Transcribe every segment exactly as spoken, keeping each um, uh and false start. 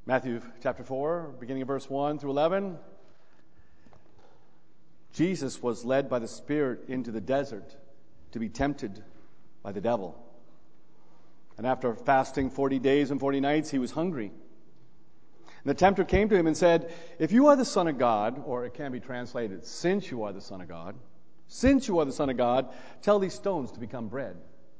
Matthew chapter four, beginning of verse one through eleven. Jesus was led by the Spirit into the desert to be tempted by the devil. And after fasting forty days and forty nights, he was hungry. And the tempter came to him and said, "If you are the Son of God," or it can be translated, "Since you are the Son of God, since you are the Son of God, tell these stones to become bread."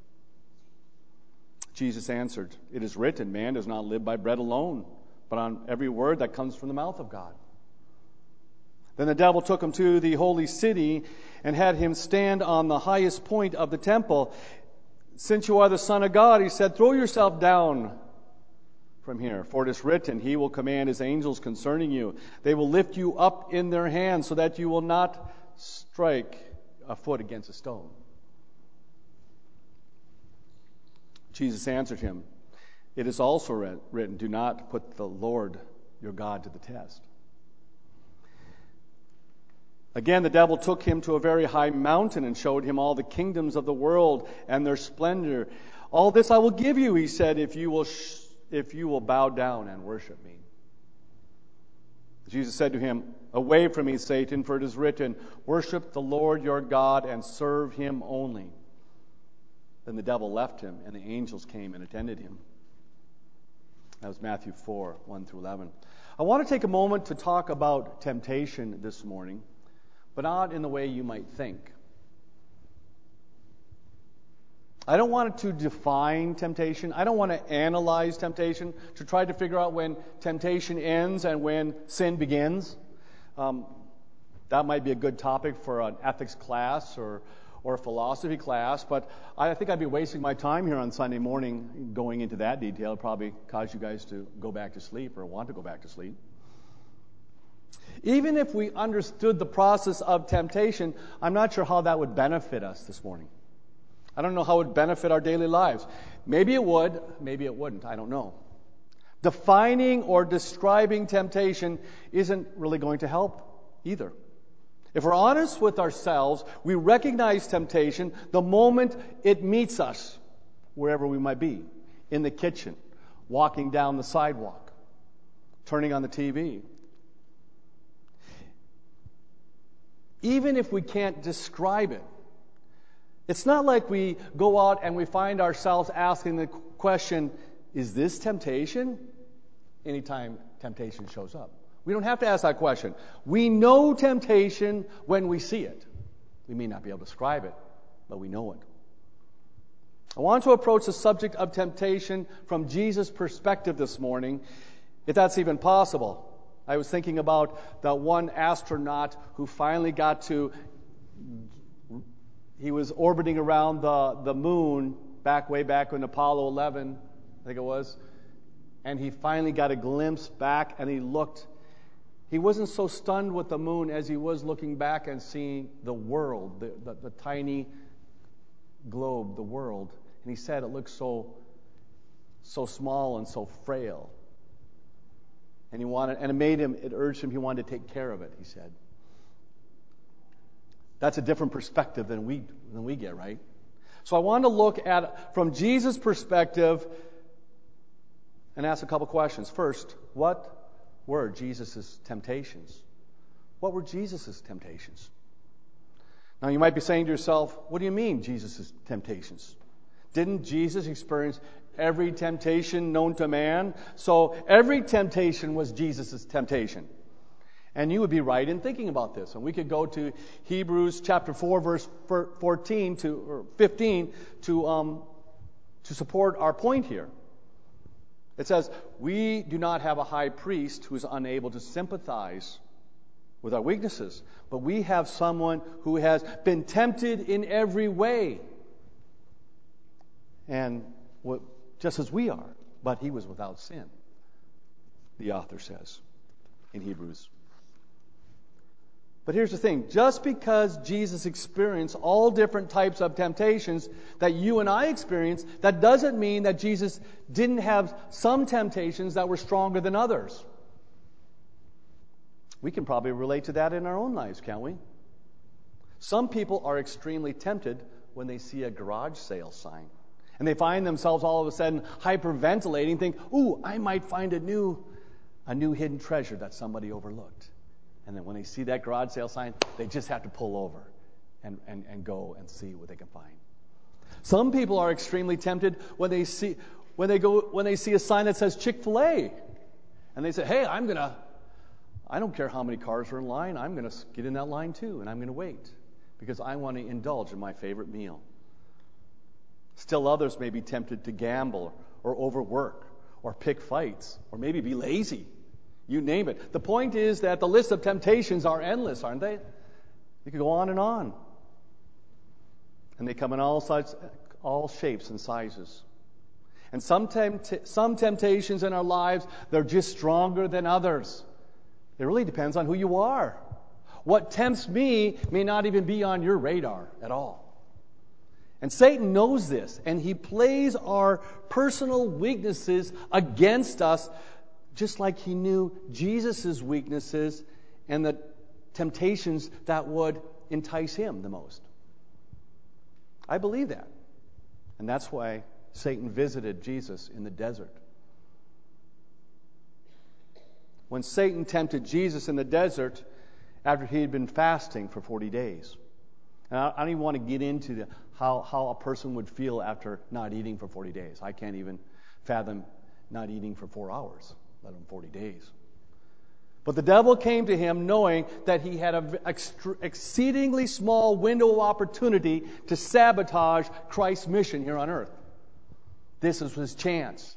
Jesus answered, "It is written, man does not live by bread alone, but on every word that comes from the mouth of God." Then the devil took him to the holy city and had him stand on the highest point of the temple. "Since you are the Son of God," he said, "throw yourself down from here. For it is written, he will command his angels concerning you. They will lift you up in their hands so that you will not strike a foot against a stone." Jesus answered him, "It is also written, do not put the Lord your God to the test." Again, the devil took him to a very high mountain and showed him all the kingdoms of the world and their splendor. "All this I will give you," he said, if you will sh- if you will bow down and worship me." Jesus said to him, "Away from me, Satan, for it is written, worship the Lord your God and serve him only." Then the devil left him, and the angels came and attended him. That was Matthew four, one through eleven. I want to take a moment to talk about temptation this morning, but not in the way you might think. I don't want to define temptation. I don't want to analyze temptation to try to figure out when temptation ends and when sin begins. Um, that might be a good topic for an ethics class or or a philosophy class, but I think I'd be wasting my time here on Sunday morning going into that detail. It'd probably cause you guys to go back to sleep or want to go back to sleep. Even if we understood the process of temptation, I'm not sure how that would benefit us this morning. I don't know how it would benefit our daily lives. Maybe it would, maybe it wouldn't, I don't know. Defining or describing temptation isn't really going to help either. If we're honest with ourselves, we recognize temptation the moment it meets us, wherever we might be, in the kitchen, walking down the sidewalk, turning on the T V. Even if we can't describe it, it's not like we go out and we find ourselves asking the question, is this temptation? Anytime temptation shows up. We don't have to ask that question. We know temptation when we see it. We may not be able to describe it, but we know it. I want to approach the subject of temptation from Jesus' perspective this morning, if that's even possible. I was thinking about the one astronaut who finally got to, he was orbiting around the, the moon back way back in Apollo eleven, I think it was, and he finally got a glimpse back and he looked. He wasn't so stunned with the moon as he was looking back and seeing the world, the, the, the tiny globe, the world. And he said it looked so, so small and so frail. And he wanted, and it made him, it urged him, he wanted to take care of it, he said. That's a different perspective than we than we get, right? So I want to look at, from Jesus' perspective, and ask a couple questions. First, what were Jesus' temptations? What were Jesus' temptations? Now you might be saying to yourself, what do you mean, Jesus' temptations? Didn't Jesus experience every temptation known to man? So every temptation was Jesus' temptation. And you would be right in thinking about this. And we could go to Hebrews chapter four, verse fourteen to or fifteen to um, to support our point here. It says, "We do not have a high priest who is unable to sympathize with our weaknesses, but we have someone who has been tempted in every way, and what, just as we are, but he was without sin," the author says in Hebrews. But here's the thing. Just because Jesus experienced all different types of temptations that you and I experience, that doesn't mean that Jesus didn't have some temptations that were stronger than others. We can probably relate to that in our own lives, can't we? Some people are extremely tempted when they see a garage sale sign. And they find themselves all of a sudden hyperventilating, think, ooh, I might find a new a new hidden treasure that somebody overlooked. And then when they see that garage sale sign, they just have to pull over and, and, and go and see what they can find. Some people are extremely tempted when they see when they go when they see a sign that says Chick-fil-A. And they say, hey, I'm gonna I don't care how many cars are in line, I'm gonna get in that line too, and I'm gonna wait. Because I want to indulge in my favorite meal. Still others may be tempted to gamble or overwork or pick fights or maybe be lazy. You name it. The point is that the list of temptations are endless, aren't they? You could go on and on. And they come in all size, all shapes and sizes. And some tempt- some temptations in our lives, they're just stronger than others. It really depends on who you are. What tempts me may not even be on your radar at all. And Satan knows this, and he plays our personal weaknesses against us, just like he knew Jesus' weaknesses and the temptations that would entice him the most. I believe that. And that's why Satan visited Jesus in the desert. When Satan tempted Jesus in the desert, after he had been fasting for forty days. And I don't even want to get into the, how, how a person would feel after not eating for forty days. I can't even fathom not eating for four hours, let alone forty days. But the devil came to him knowing that he had an extra, exceedingly small window of opportunity to sabotage Christ's mission here on earth. This is his chance.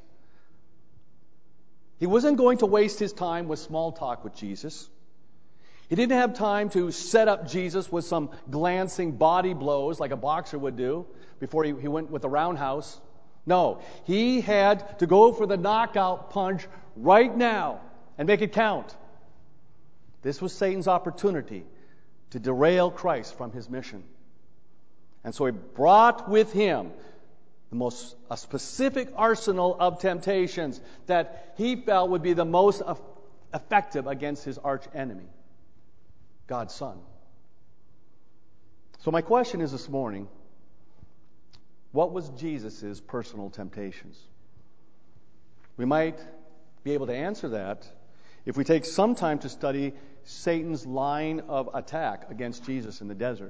He wasn't going to waste his time with small talk with Jesus. He didn't have time to set up Jesus with some glancing body blows like a boxer would do before he, he went with the roundhouse. No, he had to go for the knockout punch right now and make it count. This was Satan's opportunity to derail Christ from his mission. And so he brought with him the most a specific arsenal of temptations that he felt would be the most effective against his arch enemy, God's Son. So my question is this morning, what was Jesus' personal temptations? We might be able to answer that if we take some time to study Satan's line of attack against Jesus in the desert.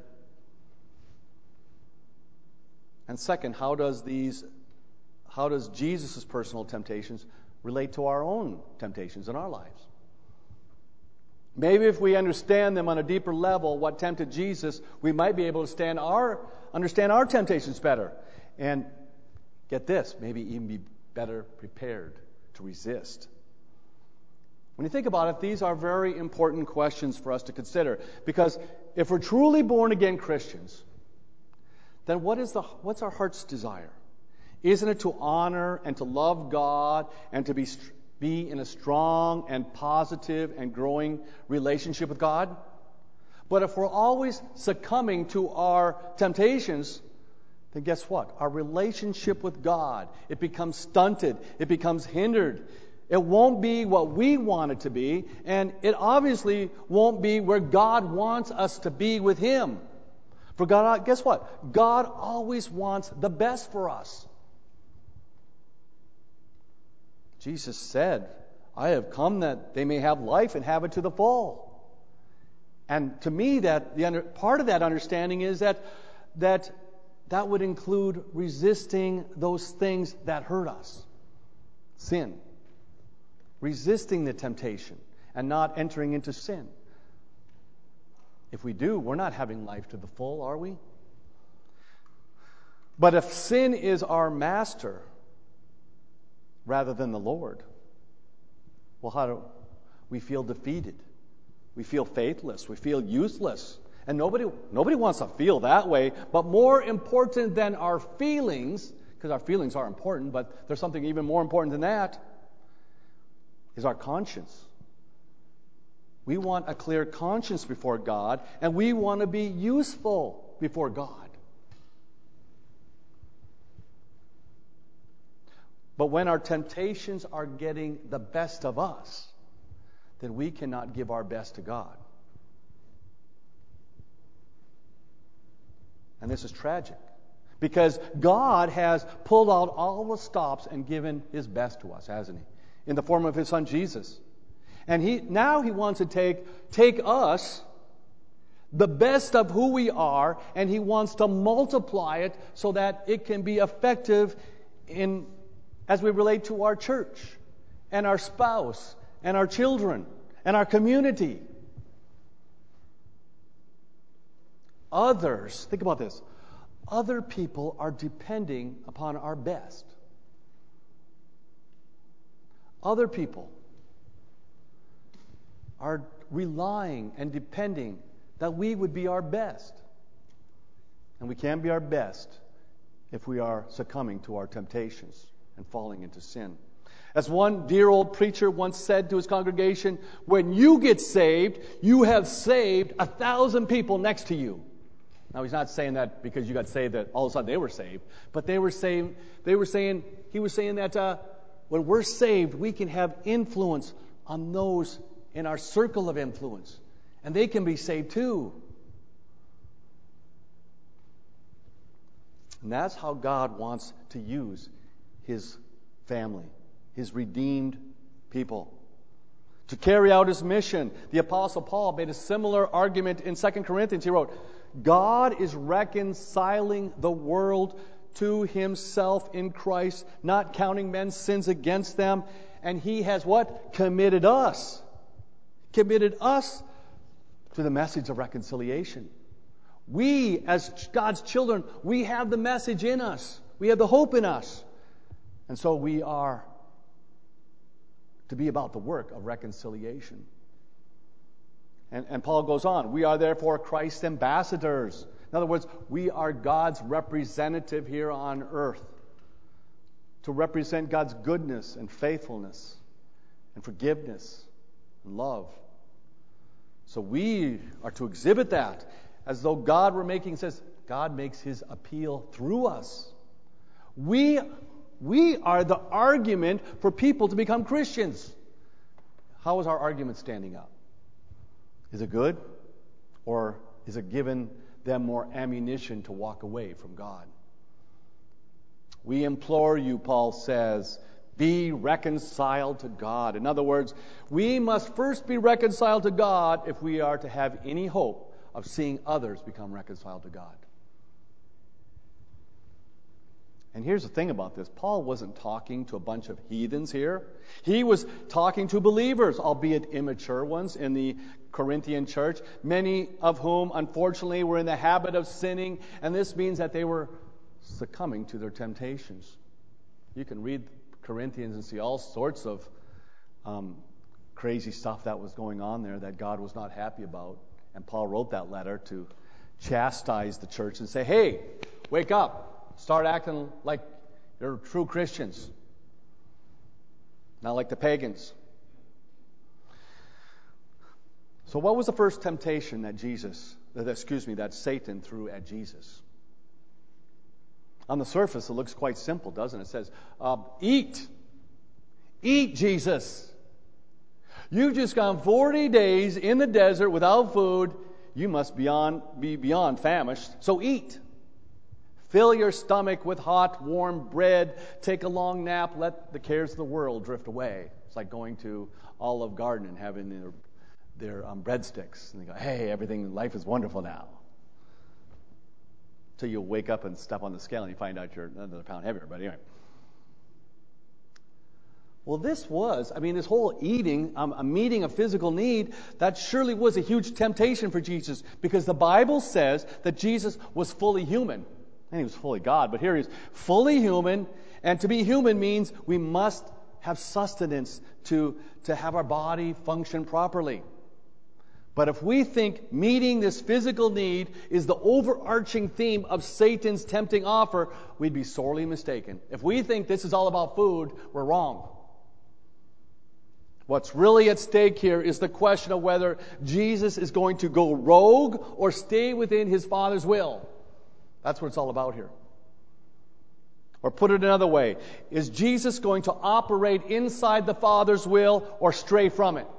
And second, how does these, how does Jesus' personal temptations relate to our own temptations in our lives? Maybe if we understand them on a deeper level, what tempted Jesus, we might be able to stand our, understand our temptations better. And get this, maybe even be better prepared to resist. When you think about it, these are very important questions for us to consider. Because if we're truly born-again Christians, then what is the what's our heart's desire? Isn't it to honor and to love God and to be be in a strong and positive and growing relationship with God? But if we're always succumbing to our temptations, then guess what? Our relationship with God, it becomes stunted. It becomes hindered. It won't be what we want it to be, and it obviously won't be where God wants us to be with Him. For God, guess what? God always wants the best for us. Jesus said, I have come that they may have life and have it to the full. And to me, that the under, part of that understanding is that that that would include resisting those things that hurt us. Sin. Resisting the temptation and not entering into sin. If we do, we're not having life to the full, are we? But if sin is our master rather than the Lord, well, how do we feel defeated? We feel faithless. We feel useless. And nobody, nobody wants to feel that way. But more important than our feelings, because our feelings are important, but there's something even more important than that, is our conscience. We want a clear conscience before God, and we want to be useful before God. But when our temptations are getting the best of us, then we cannot give our best to God. And this is tragic, because God has pulled out all the stops and given His best to us, hasn't He? In the form of His Son Jesus. And he now he wants to take, take us, the best of who we are, and he wants to multiply it so that it can be effective in as we relate to our church and our spouse and our children and our community. Others, think about this. Other people are depending upon our best. Other people are relying and depending that we would be our best. And we can't be our best if we are succumbing to our temptations and falling into sin. As one dear old preacher once said to his congregation, when you get saved, you have saved a thousand people next to you. Now, he's not saying that because you got saved that all of a sudden they were saved, but they were saying, they were saying, he was saying that uh, when we're saved, we can have influence on those in our circle of influence, and they can be saved too. And that's how God wants to use His family, His redeemed people. To carry out His mission, the Apostle Paul made a similar argument in Second Corinthians. He wrote, God is reconciling the world to Himself in Christ, not counting men's sins against them. And He has what? Committed us. Committed us to the message of reconciliation. We, as God's children, we have the message in us. We have the hope in us. And so we are to be about the work of reconciliation. And, and Paul goes on, we are therefore Christ's ambassadors. In other words, we are God's representative here on earth to represent God's goodness and faithfulness and forgiveness and love. So we are to exhibit that as though God were making, it says, God makes His appeal through us. We, we are the argument for people to become Christians. How is our argument standing up? Is it good? Or is it giving them more ammunition to walk away from God? We implore you, Paul says, be reconciled to God. In other words, we must first be reconciled to God if we are to have any hope of seeing others become reconciled to God. And here's the thing about this. Paul wasn't talking to a bunch of heathens here. He was talking to believers, albeit immature ones, in the Corinthian church, many of whom, unfortunately, were in the habit of sinning, and this means that they were succumbing to their temptations. You can read Corinthians and see all sorts of um, crazy stuff that was going on there that God was not happy about. And Paul wrote that letter to chastise the church and say, hey, wake up. Start acting like you're true Christians, not like the pagans. So what was the first temptation that Jesus, that, excuse me, that Satan threw at Jesus? On the surface, it looks quite simple, doesn't it? It says, uh, eat. Eat, Jesus. You've just gone forty days in the desert without food. You must beyond, be beyond famished, so eat. Fill your stomach with hot, warm bread. Take a long nap. Let the cares of the world drift away. It's like going to Olive Garden and having their, their um, breadsticks. And they go, hey, everything, life is wonderful now. Until you wake up and step on the scale and you find out you're another pound heavier. But anyway. Well, this was, I mean, this whole eating, um, a meeting of physical need, that surely was a huge temptation for Jesus. Because the Bible says that Jesus was fully human. And He was fully God, but here He's fully human. And to be human means we must have sustenance to, to have our body function properly. But if we think meeting this physical need is the overarching theme of Satan's tempting offer, we'd be sorely mistaken. If we think this is all about food, we're wrong. What's really at stake here is the question of whether Jesus is going to go rogue or stay within His Father's will. That's what it's all about here. Or put it another way, is Jesus going to operate inside the Father's will or stray from it?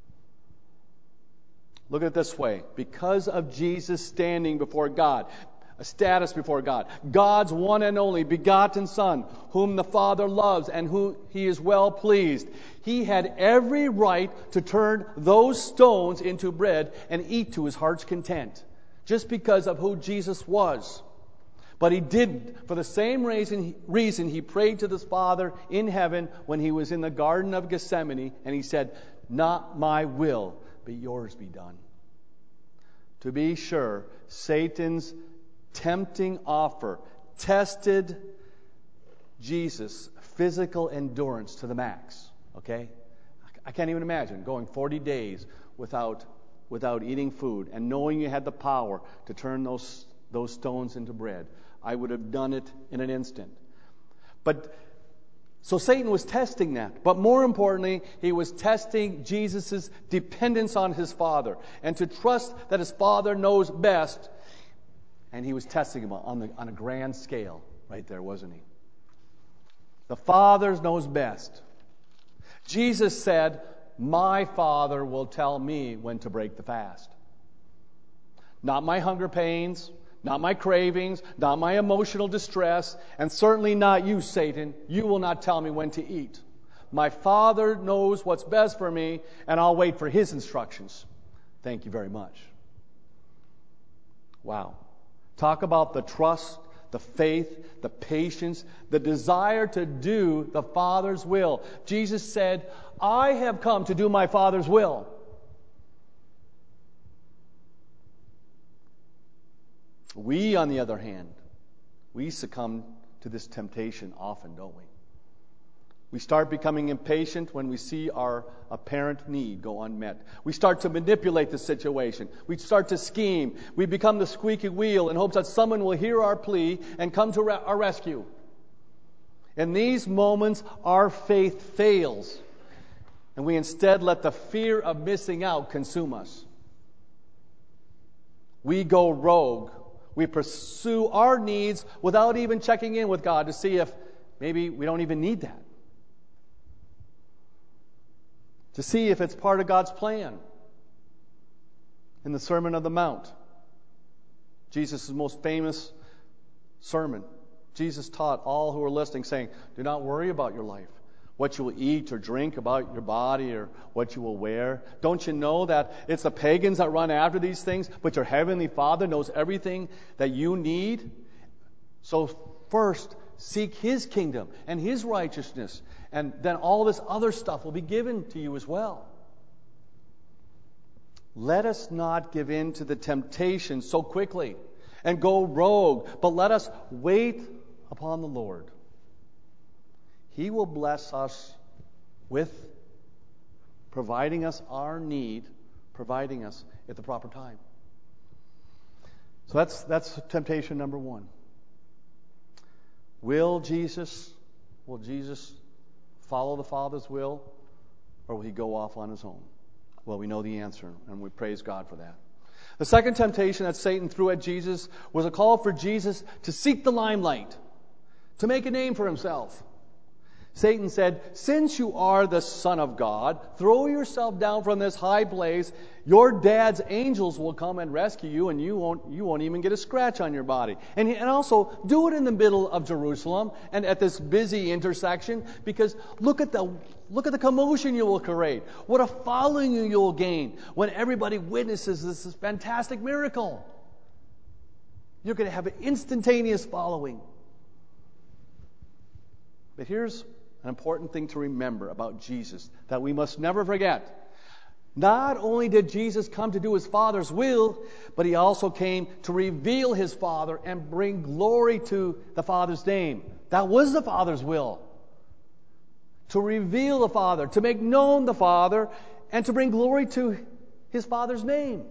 Look at it this way. Because of Jesus standing before God, a status before God. God's one and only begotten Son, whom the Father loves and who He is well pleased. He had every right to turn those stones into bread and eat to His heart's content, just because of who Jesus was. But He didn't. For the same reason, reason He prayed to His Father in heaven when He was in the Garden of Gethsemane, and He said, "Not my will, but yours be done." To be sure, Satan's tempting offer tested Jesus' physical endurance to the max. Okay? I can't even imagine going forty days without without eating food and knowing you had the power to turn those those stones into bread. I would have done it in an instant. But so Satan was testing that. But more importantly, he was testing Jesus' dependence on His Father and to trust that His Father knows best. And He was testing Him on, the, on a grand scale right there, wasn't He? The Father knows best. Jesus said, "My Father will tell me when to break the fast." Not my hunger pains, not my cravings, not my emotional distress, and certainly not you, Satan. You will not tell me when to eat. My Father knows what's best for me, and I'll wait for His instructions. Thank you very much. Wow. Talk about the trust, the faith, the patience, the desire to do the Father's will. Jesus said, "I have come to do my Father's will." We, on the other hand, we succumb to this temptation often, don't we? We start becoming impatient when we see our apparent need go unmet. We start to manipulate the situation. We start to scheme. We become the squeaky wheel in hopes that someone will hear our plea and come to our rescue. In these moments, our faith fails, and we instead let the fear of missing out consume us. We go rogue. We pursue our needs without even checking in with God to see if maybe we don't even need that. To see if it's part of God's plan. In the Sermon on the Mount, Jesus' most famous sermon, Jesus taught all who were listening, saying, "Do not worry about your life, what you will eat or drink, about your body or what you will wear. Don't you know that it's the pagans that run after these things, but your heavenly Father knows everything that you need? So first, seek His kingdom and His righteousness, and then all this other stuff will be given to you as well." Let us not give in to the temptation so quickly and go rogue, but let us wait upon the Lord. He will bless us with providing us our need, providing us at the proper time. So that's that's temptation number one. Will Jesus, will Jesus follow the Father's will, or will He go off on His own? Well, we know the answer, and we praise God for that. The second temptation that Satan threw at Jesus was a call for Jesus to seek the limelight, to make a name for Himself. Satan said, "Since you are the Son of God, throw yourself down from this high place. Your dad's angels will come and rescue you, and you won't you won't even get a scratch on your body. And, and also, do it in the middle of Jerusalem and at this busy intersection, because look at the look at the commotion you will create. What a following you will gain when everybody witnesses this, this fantastic miracle. You're going to have an instantaneous following." But here's an important thing to remember about Jesus that we must never forget. Not only did Jesus come to do His Father's will, but He also came to reveal His Father and bring glory to the Father's name. That was the Father's will. To reveal the Father, to make known the Father, and to bring glory to His Father's name.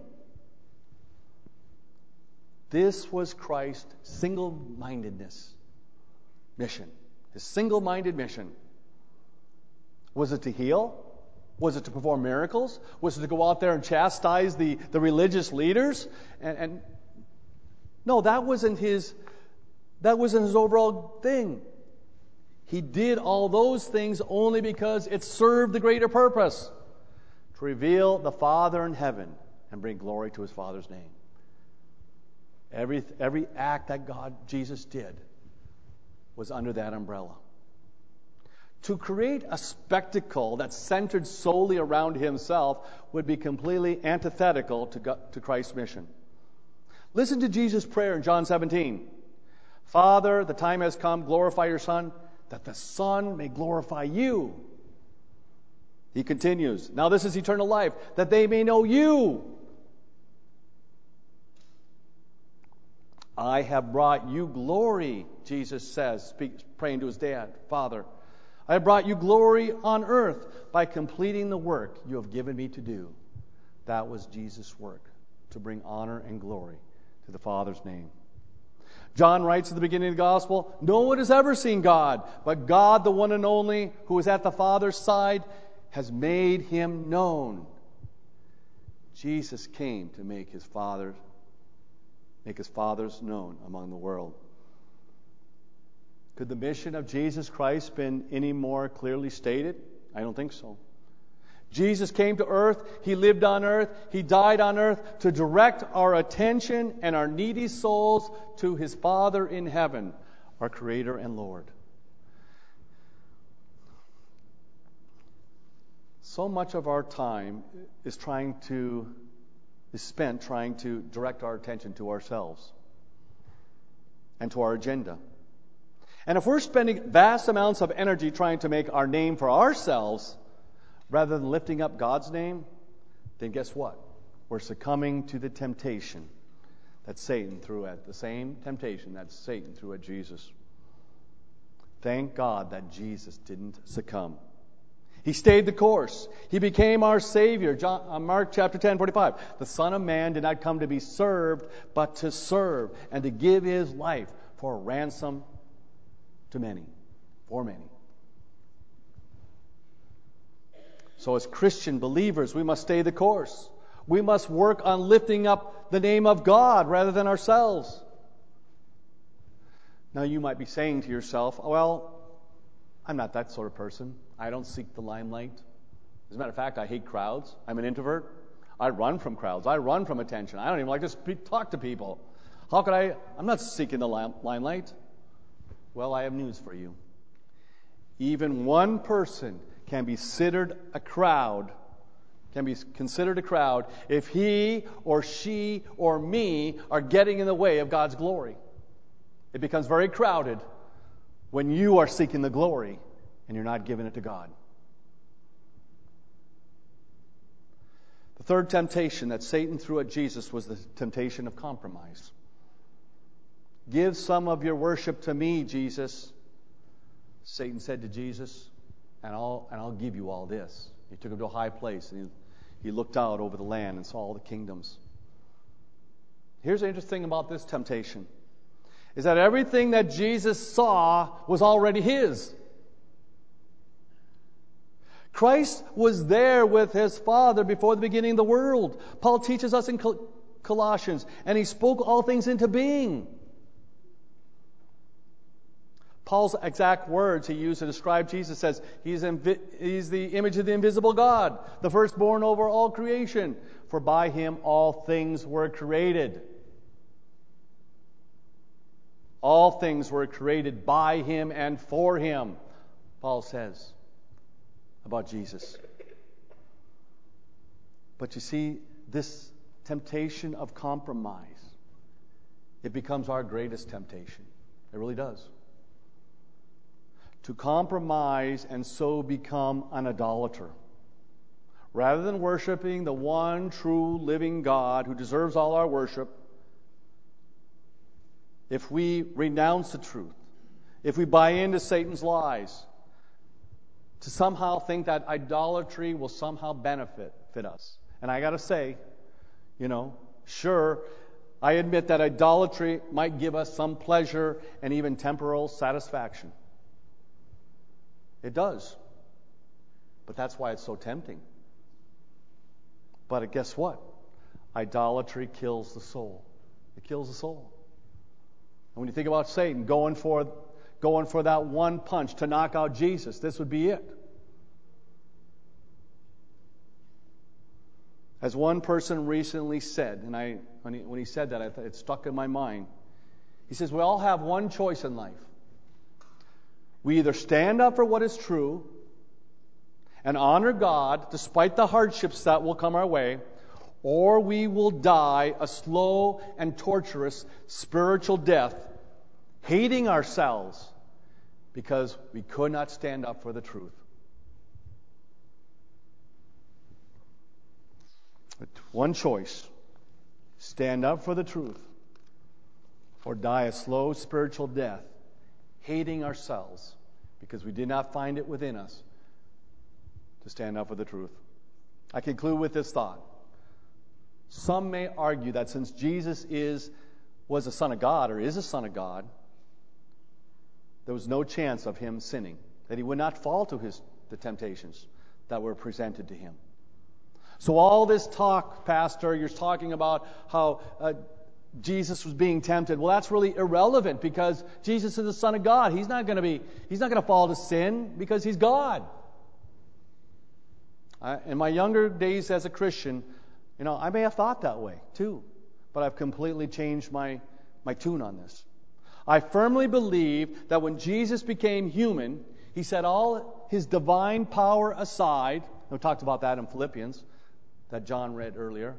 This was Christ's single-mindedness mission. His single-minded mission. Was it to heal? Was it to perform miracles? Was it to go out there and chastise the, the religious leaders? And, and no, that wasn't his that wasn't his overall thing. He did all those things only because it served the greater purpose. To reveal the Father in heaven and bring glory to His Father's name. Every, every act that God, Jesus did was under that umbrella. To create a spectacle that's centered solely around himself would be completely antithetical to, God, to Christ's mission. Listen to Jesus' prayer in John seventeen. Father, the time has come, glorify your Son, that the Son may glorify you. He continues, now this is eternal life, that they may know you. I have brought you glory, Jesus says, speak, praying to his dad, Father. I have brought you glory on earth by completing the work you have given me to do. That was Jesus' work, to bring honor and glory to the Father's name. John writes at the beginning of the Gospel, no one has ever seen God, but God, the one and only, who is at the Father's side, has made him known. Jesus came to make his Father, make his Father's known among the world. Could the mission of Jesus Christ been any more clearly stated? I don't think so. Jesus came to earth, he lived on earth, he died on earth to direct our attention and our needy souls to his Father in heaven, our Creator and Lord. So much of our time is trying to is spent trying to direct our attention to ourselves and to our agenda. And if we're spending vast amounts of energy trying to make our name for ourselves rather than lifting up God's name, then guess what? We're succumbing to the temptation that Satan threw at, the same temptation that Satan threw at Jesus. Thank God that Jesus didn't succumb. He stayed the course. He became our Savior. John, uh, Mark chapter ten, forty-five. The Son of Man did not come to be served, but to serve and to give his life for a ransom to many, for many. So as Christian believers, we must stay the course. We must work on lifting up the name of God rather than ourselves. Now you might be saying to yourself, well, I'm not that sort of person. I don't seek the limelight. As a matter of fact, I hate crowds. I'm an introvert. I run from crowds. I run from attention. I don't even like to speak, talk to people. How could I? I'm not seeking the limelight. Well, I have news for you. Even one person can be considered a crowd, can be considered a crowd if he or she or me are getting in the way of God's glory. It becomes very crowded when you are seeking the glory and you're not giving it to God. The third temptation that Satan threw at Jesus was the temptation of compromise. Give some of your worship to me, Jesus. Satan said to Jesus, and I'll, and I'll give you all this. He took him to a high place, and he, he looked out over the land and saw all the kingdoms. Here's the interesting thing about this temptation, is that everything that Jesus saw was already his. Christ was there with his Father before the beginning of the world. Paul teaches us in Col- Colossians, and he spoke all things into being. Paul's exact words he used to describe Jesus says, he's, invi- he's the image of the invisible God, the firstborn over all creation. For by him all things were created. All things were created by him and for him, Paul says about Jesus. But you see, this temptation of compromise, it becomes our greatest temptation. It really does. To compromise and so become an idolater. Rather than worshiping the one true living God who deserves all our worship, if we renounce the truth, if we buy into Satan's lies, to somehow think that idolatry will somehow benefit fit us. And I got to say, you know, sure, I admit that idolatry might give us some pleasure and even temporal satisfaction. It does. But that's why it's so tempting. But guess what? Idolatry kills the soul. It kills the soul. And when you think about Satan going for going for that one punch to knock out Jesus, this would be it. As one person recently said, and I, when he, when he said that, I thought it stuck in my mind. He says, we all have one choice in life. We either stand up for what is true and honor God despite the hardships that will come our way, or we will die a slow and torturous spiritual death, hating ourselves because we could not stand up for the truth. But one choice: stand up for the truth, or die a slow spiritual death, hating ourselves because we did not find it within us to stand up for the truth. I conclude with this thought. Some may argue that since Jesus is was a son of God, or is a son of God, there was no chance of him sinning, that he would not fall to his the temptations that were presented to him. So all this talk, Pastor, you're talking about how uh, Jesus was being tempted. Well, that's really irrelevant because Jesus is the Son of God. He's not going to be. He's not going to fall to sin because he's God. I, in my younger days as a Christian, you know, I may have thought that way too, but I've completely changed my my tune on this. I firmly believe that when Jesus became human, he set all his divine power aside. We talked about that in Philippians, that John read earlier.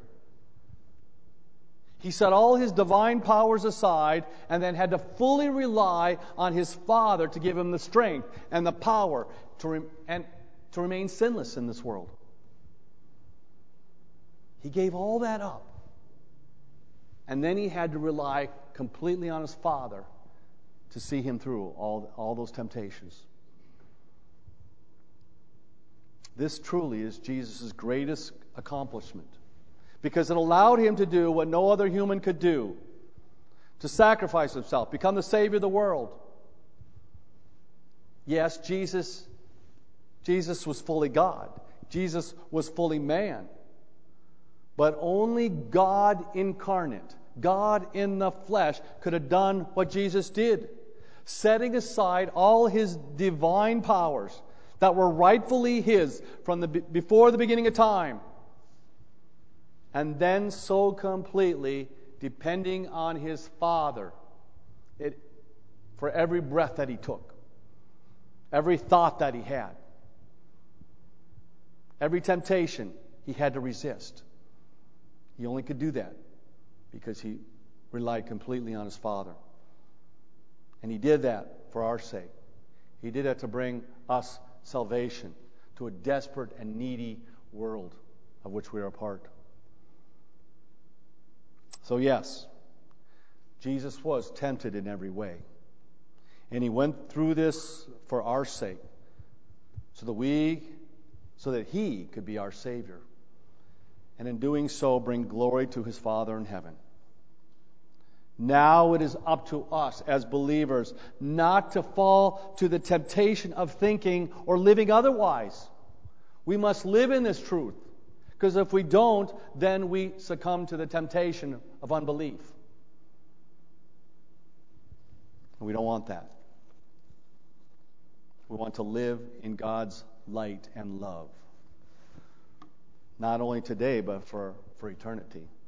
He set all his divine powers aside and then had to fully rely on his Father to give him the strength and the power to re- and to remain sinless in this world. He gave all that up. And then he had to rely completely on his Father to see him through all, all those temptations. This truly is Jesus' greatest accomplishment, because it allowed him to do what no other human could do, to sacrifice himself, become the Savior of the world. Yes, Jesus, Jesus was fully God. Jesus was fully man. But only God incarnate, God in the flesh, could have done what Jesus did, setting aside all his divine powers that were rightfully his from the before the beginning of time, and then so completely depending on his Father it, for every breath that he took, every thought that he had, every temptation he had to resist. He only could do that because he relied completely on his Father. And he did that for our sake. He did that to bring us salvation to a desperate and needy world of which we are a part. So yes, Jesus was tempted in every way. And he went through this for our sake, so that we, so that he could be our Savior. And in doing so, bring glory to his Father in heaven. Now it is up to us as believers not to fall to the temptation of thinking or living otherwise. We must live in this truth, because if we don't, then we succumb to the temptation of unbelief. And we don't want that. We want to live in God's light and love. Not only today, but for, for eternity.